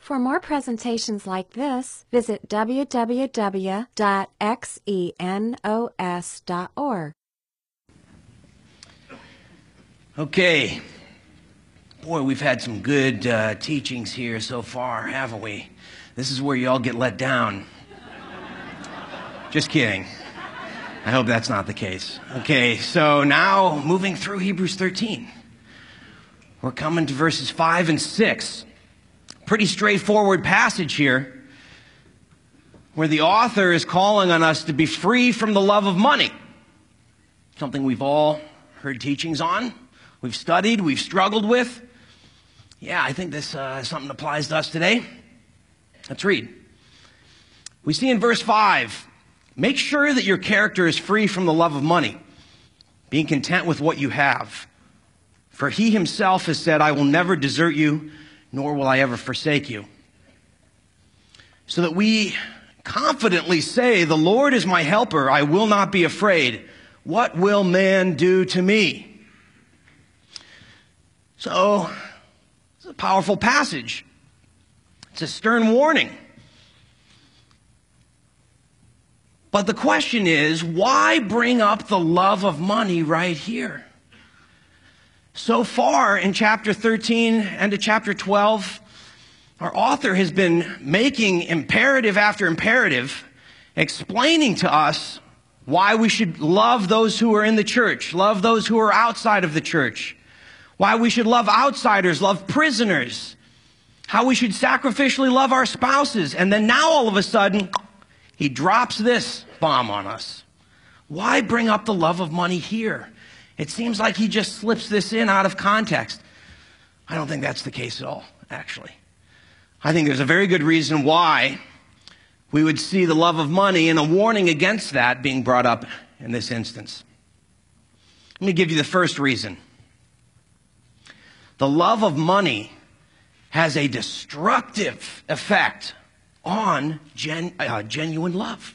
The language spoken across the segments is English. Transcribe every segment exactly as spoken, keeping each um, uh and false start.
For more presentations like this, visit w w w dot xenos dot org. Okay. Boy, we've had some good uh, teachings here so far, haven't we? This is where you all get let down. Just kidding. I hope that's not the case. Okay, so now moving through Hebrews thirteen. We're coming to verses five and six. Pretty straightforward passage here, where the author is calling on us to be free from the love of money. Something we've all heard teachings on, we've studied, we've struggled with. Yeah, I think this uh, something applies to us today. Let's read. We see in verse five, make sure that your character is free from the love of money, being content with what you have. For he himself has said, I will never desert you, nor will I ever forsake you. So that we confidently say, the Lord is my helper, I will not be afraid. What will man do to me? So, it's a powerful passage. It's a stern warning. But the question is, why bring up the love of money right here? So far in chapter thirteen and to chapter twelve, our author has been making imperative after imperative, explaining to us why we should love those who are in the church, love those who are outside of the church, why we should love outsiders, love prisoners, how we should sacrificially love our spouses. And then now all of a sudden, he drops this bomb on us. Why bring up the love of money here? It seems like he just slips this in out of context. I don't think that's the case at all, actually. I think there's a very good reason why we would see the love of money and a warning against that being brought up in this instance. Let me give you the first reason. The love of money has a destructive effect on gen, uh, genuine love.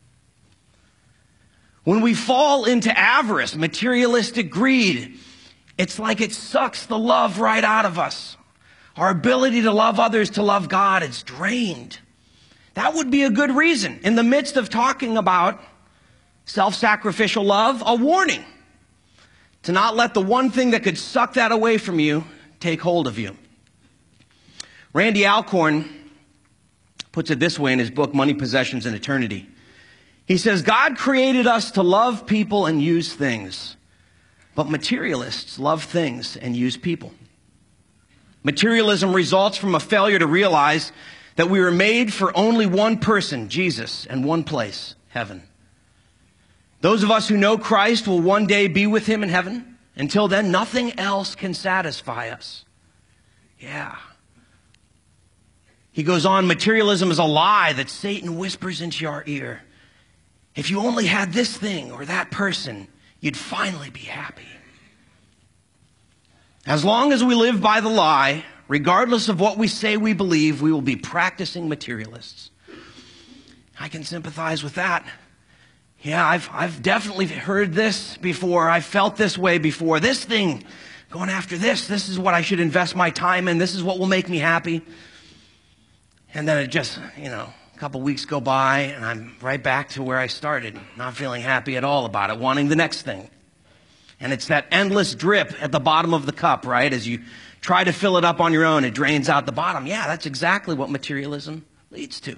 When we fall into avarice, materialistic greed, it's like it sucks the love right out of us. Our ability to love others, to love God, is drained. That would be a good reason, in the midst of talking about self-sacrificial love, a warning to not let the one thing that could suck that away from you take hold of you. Randy Alcorn puts it this way in his book, Money, Possessions, and Eternity. He says, God created us to love people and use things, but materialists love things and use people. Materialism results from a failure to realize that we were made for only one person, Jesus, and one place, heaven. Those of us who know Christ will one day be with him in heaven. Until then, nothing else can satisfy us. Yeah. He goes on, materialism is a lie that Satan whispers into our ear. If you only had this thing or that person, you'd finally be happy. As long as we live by the lie, regardless of what we say we believe, we will be practicing materialists. I can sympathize with that. Yeah, I've, I've definitely heard this before. I've felt this way before. This thing, going after this, this is what I should invest my time in. This is what will make me happy. And then it just, you know, a couple weeks go by and I'm right back to where I started, not feeling happy at all about it, wanting the next thing. And it's that endless drip at the bottom of the cup, right? As you try to fill it up on your own, it drains out the bottom. Yeah, that's exactly what materialism leads to.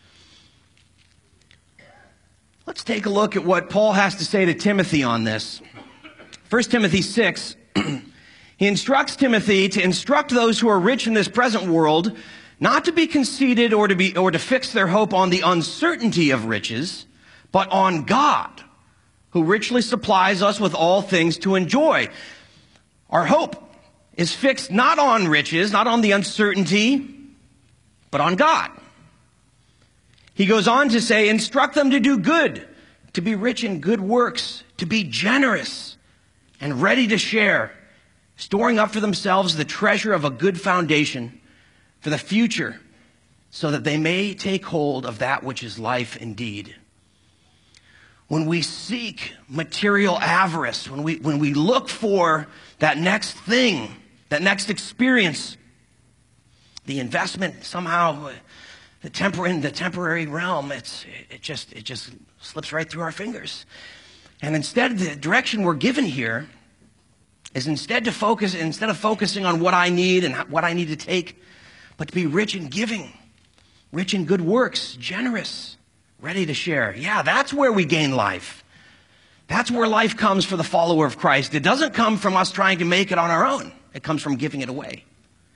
Let's take a look at what Paul has to say to Timothy on this. First Timothy six, he instructs Timothy to instruct those who are rich in this present world not to be conceited or to be or to fix their hope on the uncertainty of riches, but on God, who richly supplies us with all things to enjoy. Our hope is fixed not on riches, not on the uncertainty, but on God. He goes on to say, instruct them to do good, to be rich in good works, to be generous and ready to share, storing up for themselves the treasure of a good foundation for the future, so that they may take hold of that which is life indeed. When we seek material avarice, when we, when we look for that next thing, that next experience, The investment somehow, the tempor- in the temporary realm, it's, it just, it just slips right through our fingers. And instead, the direction we're given here is instead to focus, instead of focusing on what I need and what I need to take, but to be rich in giving, rich in good works, generous, ready to share. Yeah, that's where we gain life. That's where life comes for the follower of Christ. It doesn't come from us trying to make it on our own. It comes from giving it away.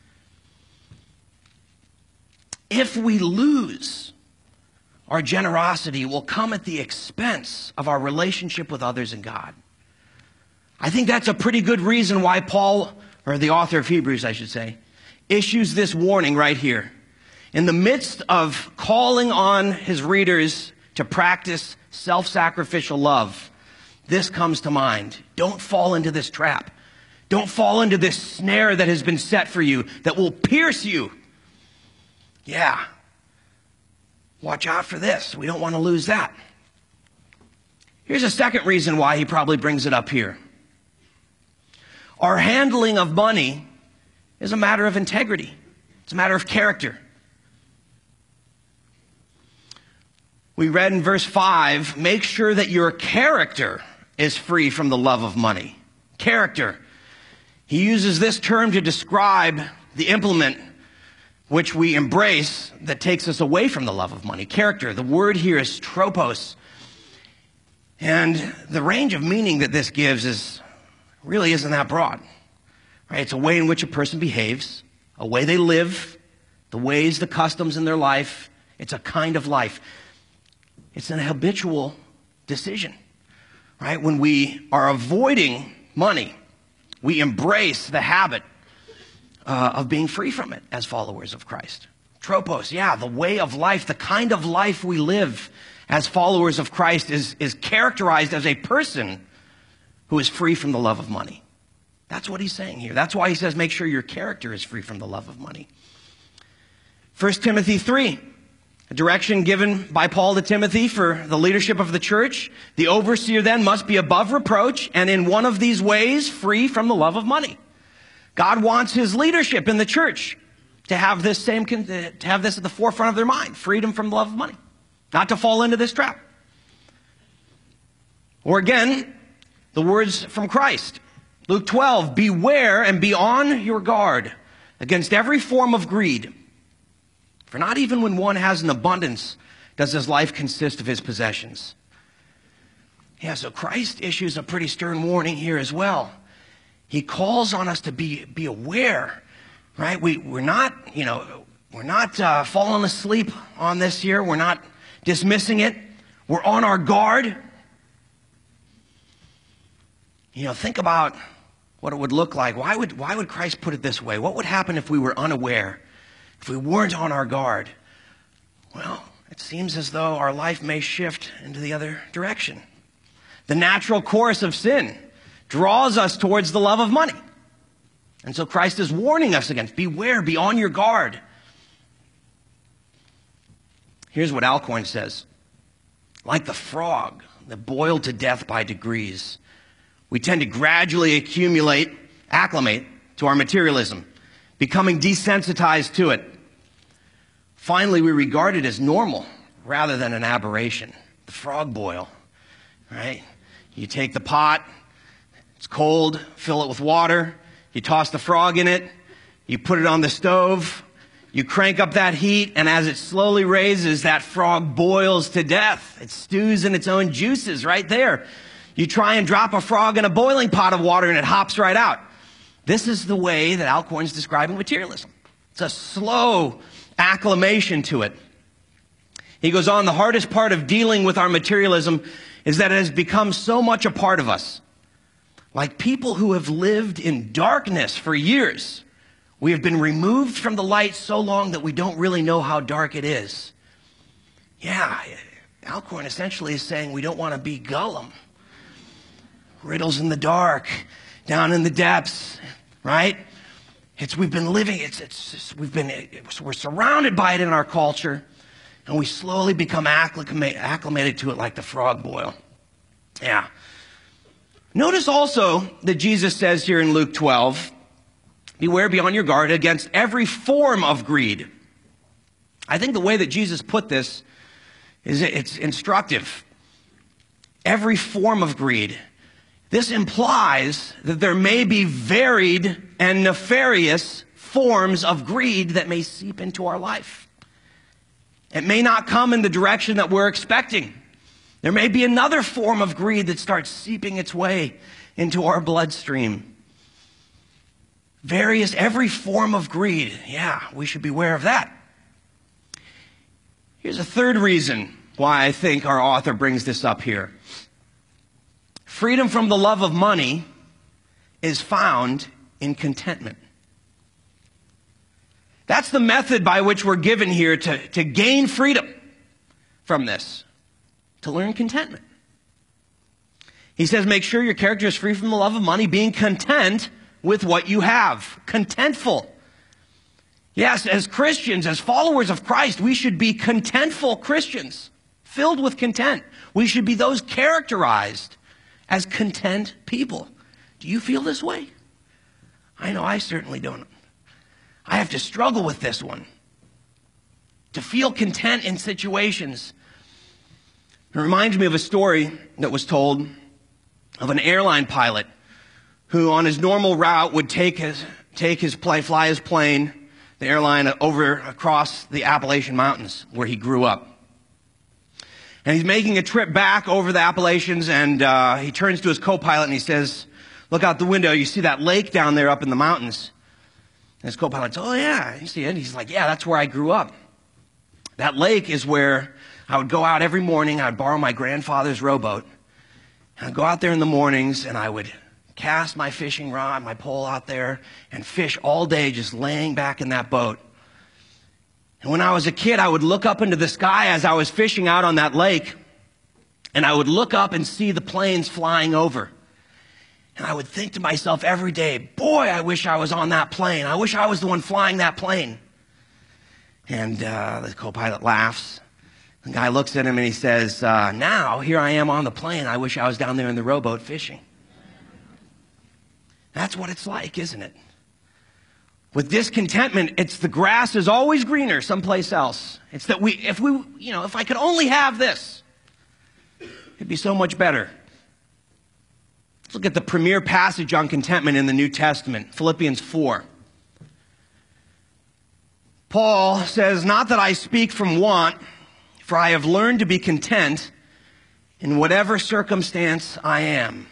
If we lose, our generosity will come at the expense of our relationship with others and God. I think that's a pretty good reason why Paul, or the author of Hebrews, I should say, issues this warning right here. In the midst of calling on his readers to practice self-sacrificial love, this comes to mind. Don't fall into this trap. Don't fall into this snare that has been set for you that will pierce you. Yeah. Watch out for this. We don't want to lose that. Here's a second reason why he probably brings it up here. Our handling of money is a matter of integrity. It's a matter of character. We read in verse five, make sure that your character is free from the love of money. Character. He uses this term to describe the implement which we embrace that takes us away from the love of money. Character. The word here is tropos. And the range of meaning that this gives is really isn't that broad. Right? It's a way in which a person behaves, a way they live, the ways, the customs in their life. It's a kind of life. It's an habitual decision. Right? When we are avoiding money, we embrace the habit uh, of being free from it as followers of Christ. Tropos, yeah, the way of life, the kind of life we live as followers of Christ is, is characterized as a person who is free from the love of money. That's what he's saying here. That's why he says make sure your character is free from the love of money. First Timothy three, a direction given by Paul to Timothy for the leadership of the church. The overseer then must be above reproach and in one of these ways free from the love of money. God wants his leadership in the church to have this same, to have this at the forefront of their mind, freedom from the love of money, not to fall into this trap. Or again, the words from Christ. Luke twelve, beware and be on your guard against every form of greed. For not even when one has an abundance does his life consist of his possessions. Yeah, so Christ issues a pretty stern warning here as well. He calls on us to be, be aware, right? We, we're not, you know, we're not uh, falling asleep on this here. We're not dismissing it. We're on our guard. You know, think about what it would look like. Why would, why would Christ put it this way? What would happen if we were unaware, if we weren't on our guard? Well, it seems as though our life may shift into the other direction. The natural course of sin draws us towards the love of money. And so Christ is warning us against, beware, be on your guard. Here's what Alcuin says. Like the frog that boiled to death by degrees, we tend to gradually accumulate, acclimate to our materialism, becoming desensitized to it. Finally, we regard it as normal rather than an aberration. The frog boil, right? You take the pot, it's cold, fill it with water, you toss the frog in it, you put it on the stove, you crank up that heat, and as it slowly raises, that frog boils to death. It stews in its own juices right there. You try and drop a frog in a boiling pot of water and it hops right out. This is the way that Alcuin's describing materialism. It's a slow acclimation to it. He goes on, the hardest part of dealing with our materialism is that it has become so much a part of us. Like people who have lived in darkness for years, we have been removed from the light so long that we don't really know how dark it is. Yeah, Alcuin essentially is saying we don't want to be Gollum. Riddles in the dark, down in the depths, right? It's we've been living. It's it's, it's we've been it's, we're surrounded by it in our culture, and we slowly become acclimated, acclimated to it like the frog boil. Yeah. Notice also that Jesus says here in Luke twelve, Beware, be on your guard against every form of greed. I think the way that Jesus put this is it's instructive. Every form of greed. This implies that there may be varied and nefarious forms of greed that may seep into our life. It may not come in the direction that we're expecting. There may be another form of greed that starts seeping its way into our bloodstream. Various, every form of greed. Yeah, we should beware of that. Here's a third reason why I think our author brings this up here. Freedom from the love of money is found in contentment. That's the method by which we're given here to, to gain freedom from this, to learn contentment. He says, make sure your character is free from the love of money, being content with what you have. Contentful. Yes, as Christians, as followers of Christ, we should be contentful Christians, filled with content. We should be those characterized as content people. Do you feel this way? I know I certainly don't. I have to struggle with this one. To feel content in situations. It reminds me of a story that was told of an airline pilot who on his normal route would take his, take his plane, fly his plane, the airline over across the Appalachian Mountains where he grew up. And he's making a trip back over the Appalachians, and uh, he turns to his co-pilot and he says, look out the window, you see that lake down there up in the mountains? And his co-pilot says, oh yeah, you see it? He's like, yeah, that's where I grew up. That lake is where I would go out every morning, I would borrow my grandfather's rowboat, and I'd go out there in the mornings and I would cast my fishing rod, my pole out there, and fish all day just laying back in that boat. And when I was a kid, I would look up into the sky as I was fishing out on that lake, and I would look up and see the planes flying over. And I would think to myself every day, boy, I wish I was on that plane. I wish I was the one flying that plane. And uh, the co-pilot laughs. The guy looks at him and he says, uh, now, here I am on the plane. I wish I was down there in the rowboat fishing. That's what it's like, isn't it? With discontentment, it's the grass is always greener someplace else. It's that we, if we, you know, if I could only have this, it'd be so much better. Let's look at the premier passage on contentment in the New Testament, Philippians four. Paul says, not that I speak from want, for I have learned to be content in whatever circumstance I am.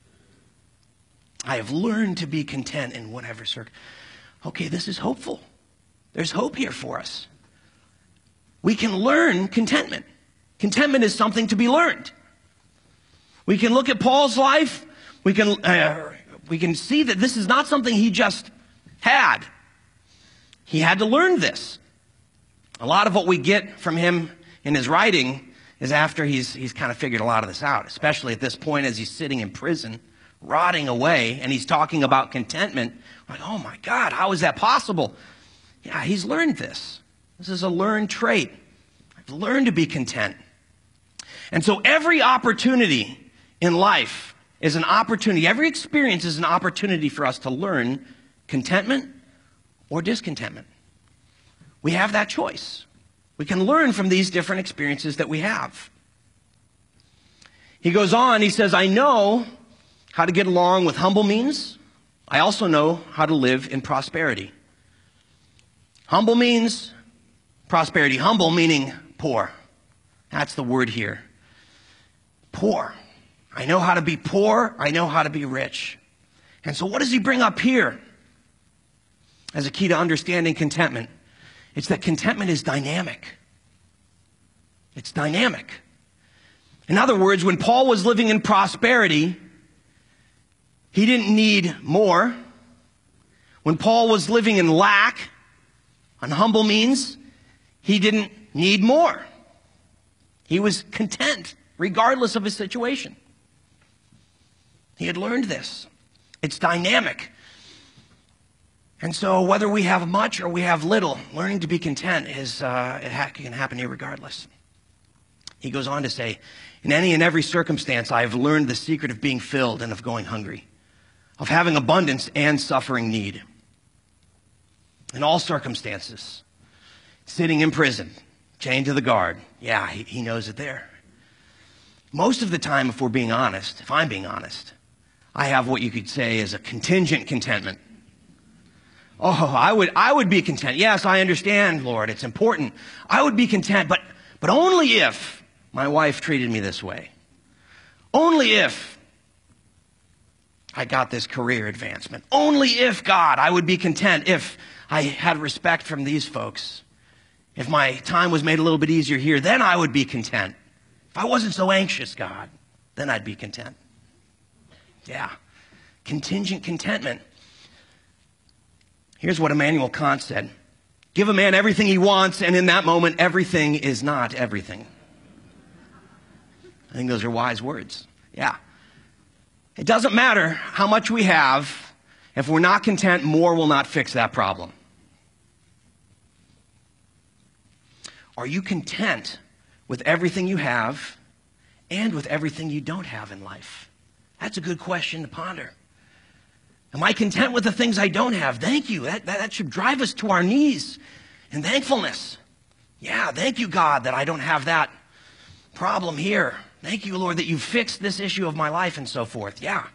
I have learned to be content in whatever circumstance. Okay, this is hopeful. There's hope here for us. We can learn contentment. Contentment is something to be learned. We can look at Paul's life. We can, uh, we can see that this is not something he just had. He had to learn this. A lot of what we get from him in his writing is after he's, he's kind of figured a lot of this out, especially at this point as he's sitting in prison, rotting away, and he's talking about contentment. Like, oh my God, how is that possible? Yeah, he's learned this. This is a learned trait. I've learned to be content. And so every opportunity in life is an opportunity. Every experience is an opportunity for us to learn contentment or discontentment. We have that choice. We can learn from these different experiences that we have. He goes on, he says, I know how to get along with humble means. I also know how to live in prosperity. Humble means prosperity. Humble meaning poor. That's the word here. Poor. I know how to be poor. I know how to be rich. And so what does he bring up here as a key to understanding contentment? It's that contentment is dynamic. It's dynamic. In other words, when Paul was living in prosperity, he didn't need more. When Paul was living in lack, on humble means, he didn't need more. He was content, regardless of his situation. He had learned this. It's dynamic. And so whether we have much or we have little, learning to be content is uh, it ha- can happen irregardless. He goes on to say, in any and every circumstance, I have learned the secret of being filled and of going hungry, of having abundance and suffering need. in all circumstances, sitting in prison, chained to the guard. Yeah, he, he knows it there. Most of the time, if we're being honest, if I'm being honest, I have what you could say is a contingent contentment. Oh, I would, I would be content. Yes, I understand, Lord, it's important. I would be content, but, but only if my wife treated me this way. Only if I got this career advancement. Only if, God, I would be content if I had respect from these folks. If my time was made a little bit easier here, then I would be content. If I wasn't so anxious, God, then I'd be content. Yeah, contingent contentment. Here's what Immanuel Kant said. Give a man everything he wants, and in that moment, everything is not everything. I think those are wise words. Yeah. It doesn't matter how much we have. If we're not content, more will not fix that problem. Are you content with everything you have and with everything you don't have in life? That's a good question to ponder. Am I content with the things I don't have? Thank you. That, that, that should drive us to our knees in thankfulness. Yeah, thank you, God, that I don't have that problem here. Thank you, Lord, that you fixed this issue of my life and so forth. Yeah.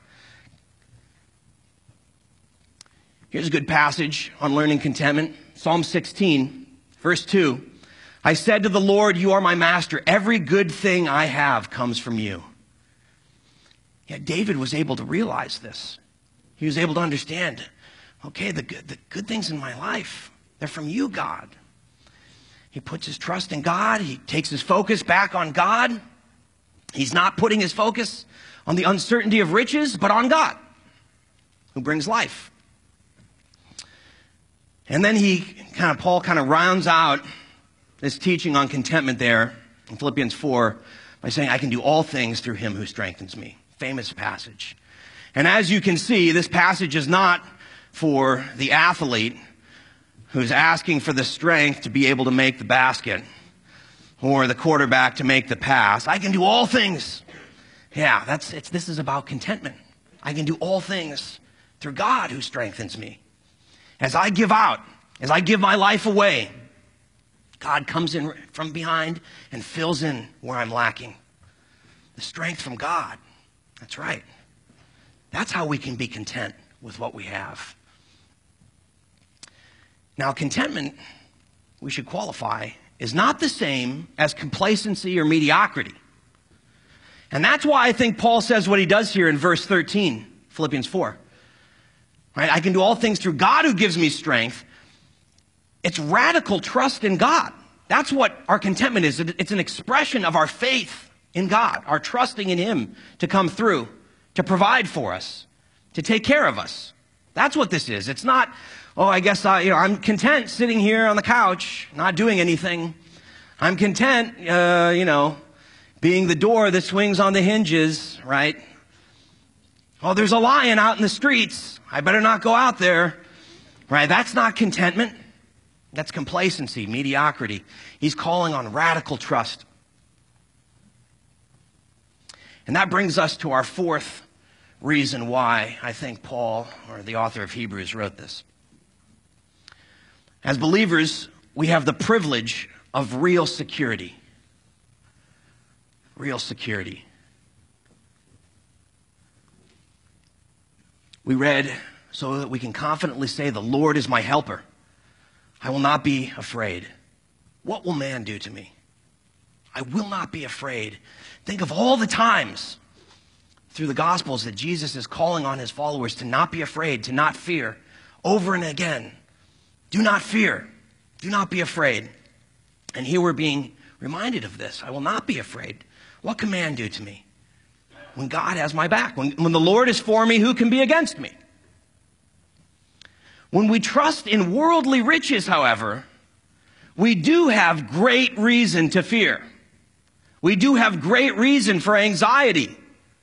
Here's a good passage on learning contentment. Psalm sixteen, verse two. I said to the Lord, you are my master. Every good thing I have comes from you. Yeah, David was able to realize this. He was able to understand, okay, the good, the good things in my life, they're from you, God. He puts his trust in God. He takes his focus back on God. He's not putting his focus on the uncertainty of riches, but on God, who brings life. And then he kind of, Paul kind of rounds out this teaching on contentment there in Philippians four by saying, I can do all things through him who strengthens me. Famous passage. And as you can see, this passage is not for the athlete who's asking for the strength to be able to make the basket or the quarterback to make the pass. I can do all things. Yeah, that's it's this is about contentment. I can do all things through God who strengthens me. As I give out, as I give my life away, God comes in from behind and fills in where I'm lacking. The strength from God. That's right. That's how we can be content with what we have. Now, contentment, we should qualify, is not the same as complacency or mediocrity. And that's why I think Paul says what he does here in verse thirteen, Philippians four. Right? I can do all things through God who gives me strength. It's radical trust in God. That's what our contentment is. It's an expression of our faith in God, our trusting in him to come through, to provide for us, to take care of us. That's what this is. It's not, oh, I guess I, you know, I'm content sitting here on the couch, not doing anything. I'm content, uh, you know, being the door that swings on the hinges, right? Oh, there's a lion out in the streets. I better not go out there, right? That's not contentment. That's complacency, mediocrity. He's calling on radical trust. And that brings us to our fourth reason why I think Paul, or the author of Hebrews, wrote this. As believers, we have the privilege of real security. Real security. We read, so that we can confidently say, the Lord is my helper. I will not be afraid. What will man do to me? I will not be afraid. Think of all the times through the Gospels that Jesus is calling on his followers to not be afraid, to not fear, over and again. Do not fear. Do not be afraid. And here we're being reminded of this. I will not be afraid. What can man do to me? When God has my back. When, when the Lord is for me, who can be against me? When we trust in worldly riches, however, we do have great reason to fear. We do have great reason for anxiety.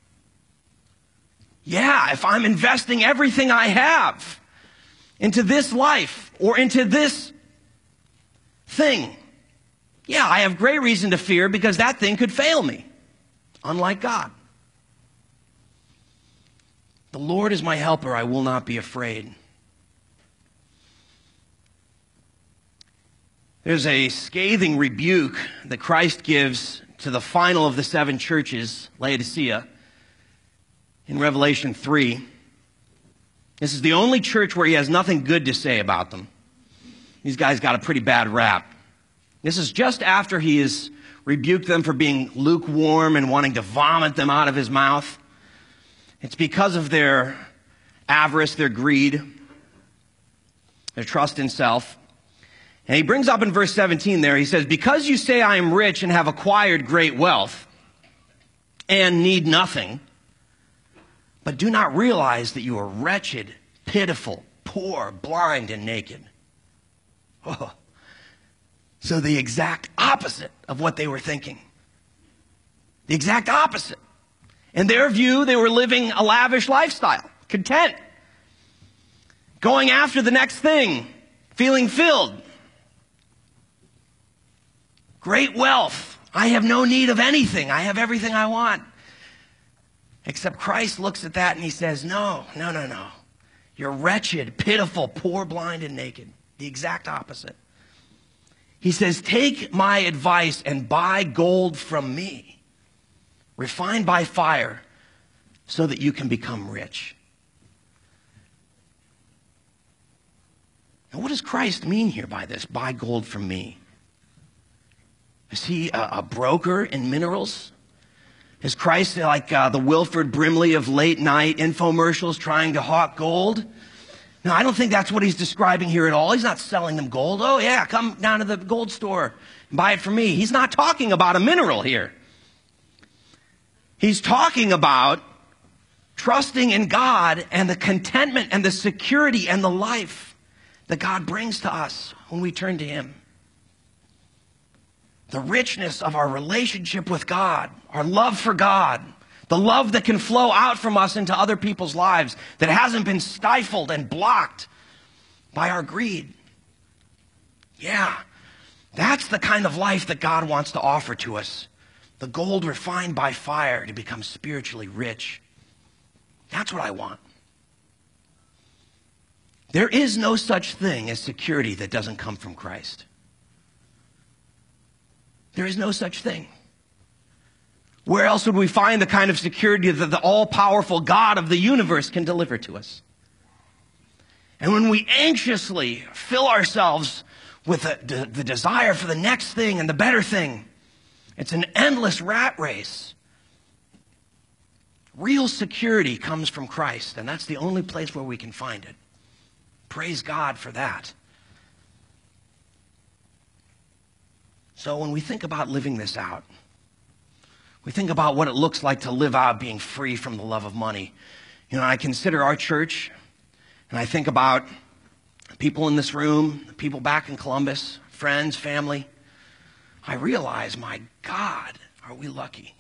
Yeah, if I'm investing everything I have into this life or into this thing, yeah, I have great reason to fear because that thing could fail me, unlike God. The Lord is my helper, I will not be afraid. There's a scathing rebuke that Christ gives to the final of the seven churches, Laodicea, in Revelation three. This is the only church where he has nothing good to say about them. These guys got a pretty bad rap. This is just after he has rebuked them for being lukewarm and wanting to vomit them out of his mouth. It's because of their avarice, their greed, their trust in self. And he brings up in verse seventeen there, he says, because you say I am rich and have acquired great wealth and need nothing, but do not realize that you are wretched, pitiful, poor, blind, and naked. Oh. So the exact opposite of what they were thinking. The exact opposite. In their view, they were living a lavish lifestyle, content, going after the next thing, feeling filled. Great wealth. I have no need of anything. I have everything I want. Except Christ looks at that and he says, no, no, no, no. You're wretched, pitiful, poor, blind, and naked. The exact opposite. He says, take my advice and buy gold from me, refined by fire, so that you can become rich. Now, what does Christ mean here by this, buy gold from me? Is he a, a broker in minerals? Is Christ like uh, the Wilford Brimley of late night infomercials trying to hawk gold? No, I don't think that's what he's describing here at all. He's not selling them gold. Oh, yeah, come down to the gold store and buy it from me. He's not talking about a mineral here. He's talking about trusting in God and the contentment and the security and the life that God brings to us when we turn to him. The richness of our relationship with God, our love for God, the love that can flow out from us into other people's lives that hasn't been stifled and blocked by our greed. Yeah, that's the kind of life that God wants to offer to us. The gold refined by fire to become spiritually rich. That's what I want. There is no such thing as security that doesn't come from Christ. There is no such thing. Where else would we find the kind of security that the all-powerful God of the universe can deliver to us? And when we anxiously fill ourselves with the, the desire for the next thing and the better thing, it's an endless rat race. Real security comes from Christ, and that's the only place where we can find it. Praise God for that. So when we think about living this out, we think about what it looks like to live out being free from the love of money. You know, I consider our church, and I think about people in this room, people back in Columbus, friends, family. I realize, my God, are we lucky.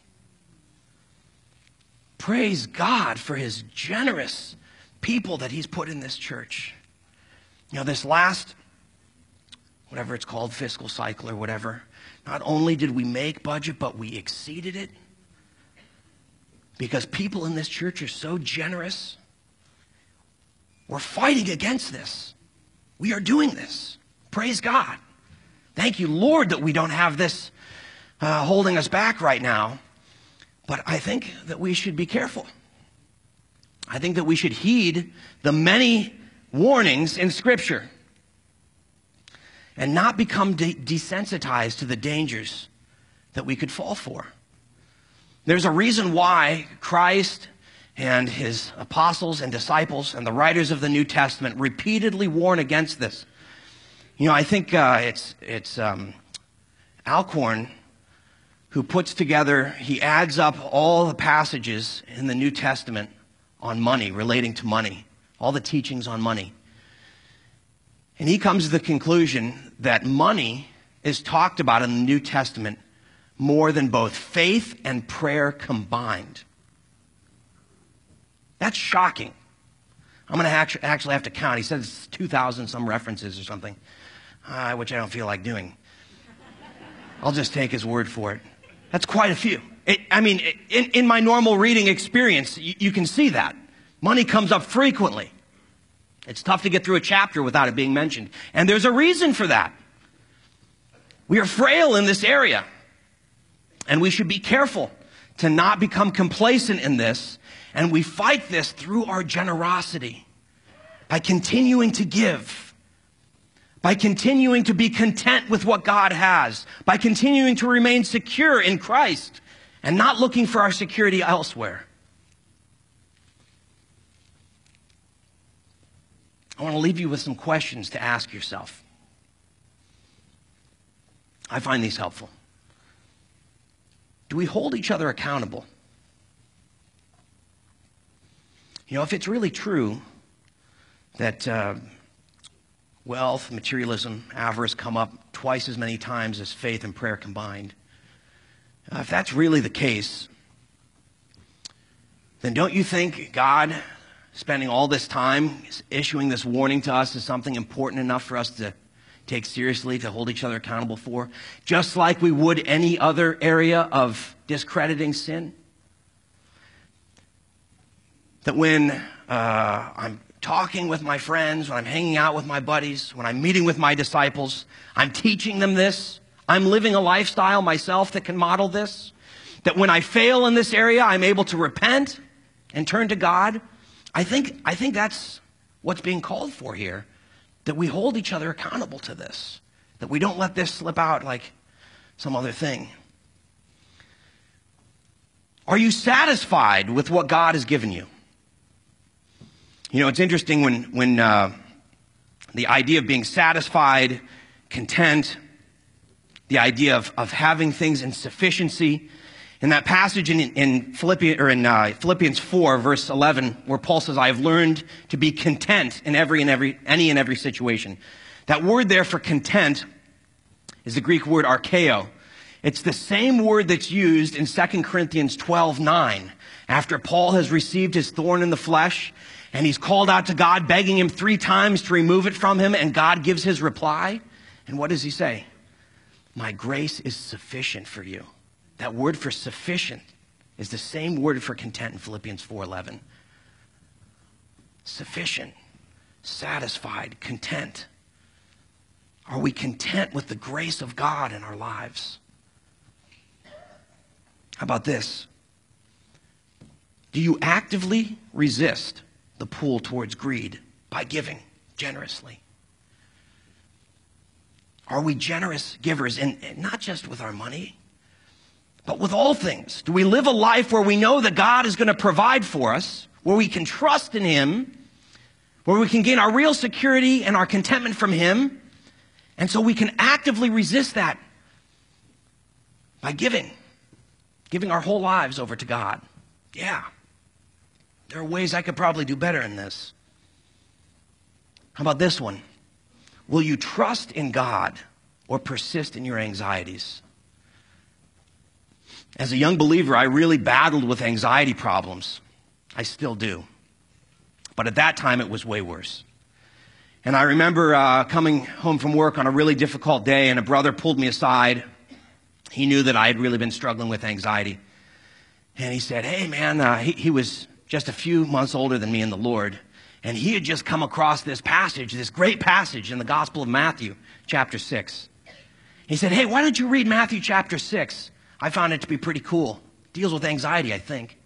Praise God for his generous people that he's put in this church. You know, this last, whatever it's called, fiscal cycle or whatever, not only did we make budget, but we exceeded it. Because people in this church are so generous. We're fighting against this. We are doing this. Praise God. Thank you, Lord, that we don't have this uh, holding us back right now. But I think that we should be careful. I think that we should heed the many warnings in Scripture and not become de- desensitized to the dangers that we could fall for. There's a reason why Christ and his apostles and disciples and the writers of the New Testament repeatedly warn against this. You know, I think uh, it's it's um, Alcorn who puts together, he adds up all the passages in the New Testament on money, relating to money, all the teachings on money. And he comes to the conclusion that money is talked about in the New Testament more than both faith and prayer combined. That's shocking. I'm going to actually have to count. He says it's two thousand some references or something, uh, which I don't feel like doing. I'll just take his word for it. That's quite a few. It, I mean, in, in my normal reading experience, you, you can see that. Money comes up frequently. It's tough to get through a chapter without it being mentioned. And there's a reason for that. We are frail in this area, and we should be careful to not become complacent in this, and we fight this through our generosity, by continuing to give, by continuing to be content with what God has, by continuing to remain secure in Christ, and not looking for our security elsewhere. I want to leave you with some questions to ask yourself. I find these helpful. Do we hold each other accountable? You know, if it's really true that uh, wealth, materialism, avarice come up twice as many times as faith and prayer combined, uh, if that's really the case, then don't you think God spending all this time issuing this warning to us is something important enough for us to take seriously, to hold each other accountable for, just like we would any other area of discrediting sin? That when uh, I'm talking with my friends, when I'm hanging out with my buddies, when I'm meeting with my disciples, I'm teaching them this, I'm living a lifestyle myself that can model this, that when I fail in this area, I'm able to repent and turn to God. I think, I think that's what's being called for here, that we hold each other accountable to this, that we don't let this slip out like some other thing. Are you satisfied with what God has given you? You know, it's interesting when, when uh, the idea of being satisfied, content, the idea of, of having things in sufficiency. In that passage in, in, Philippians, or in uh, Philippians four, verse eleven, where Paul says, I have learned to be content in every and every, any and every situation. That word there for content is the Greek word archeo. It's the same word that's used in Second Corinthians twelve nine. After Paul has received his thorn in the flesh, and he's called out to God, begging him three times to remove it from him, and God gives his reply. And what does he say? My grace is sufficient for you. That word for sufficient is the same word for content in Philippians four eleven. Sufficient, satisfied, content. Are we content with the grace of God in our lives? How about this? Do you actively resist the pull towards greed by giving generously? Are we generous givers, and not just with our money, but with all things? Do we live a life where we know that God is going to provide for us, where we can trust in Him, where we can gain our real security and our contentment from Him, and so we can actively resist that by giving, giving our whole lives over to God? Yeah. There are ways I could probably do better in this. How about this one? Will you trust in God or persist in your anxieties? As a young believer, I really battled with anxiety problems. I still do. But at that time, it was way worse. And I remember uh, coming home from work on a really difficult day, and a brother pulled me aside. He knew that I had really been struggling with anxiety. And he said, hey, man, uh, he, he was just a few months older than me in the Lord. And he had just come across this passage, this great passage in the Gospel of Matthew, chapter six. He said, hey, why don't you read Matthew chapter six? I found it to be pretty cool. It deals with anxiety, I think.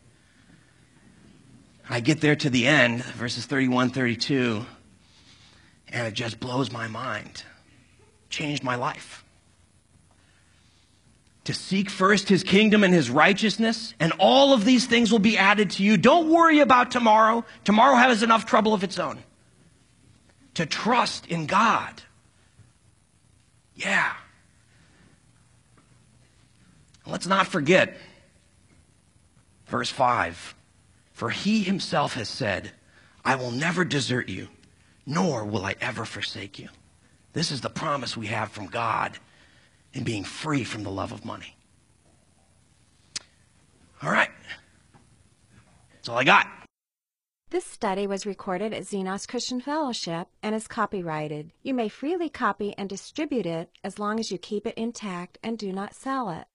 I get there to the end, verses thirty-one, thirty-two, and it just blows my mind. Changed my life. To seek first His kingdom and His righteousness, and all of these things will be added to you. Don't worry about tomorrow. Tomorrow has enough trouble of its own. To trust in God. Yeah. Let's not forget verse five. For He Himself has said, I will never desert you, nor will I ever forsake you. This is the promise we have from God in being free from the love of money. All right. That's all I got. This study was recorded at Xenos Christian Fellowship and is copyrighted. You may freely copy and distribute it as long as you keep it intact and do not sell it.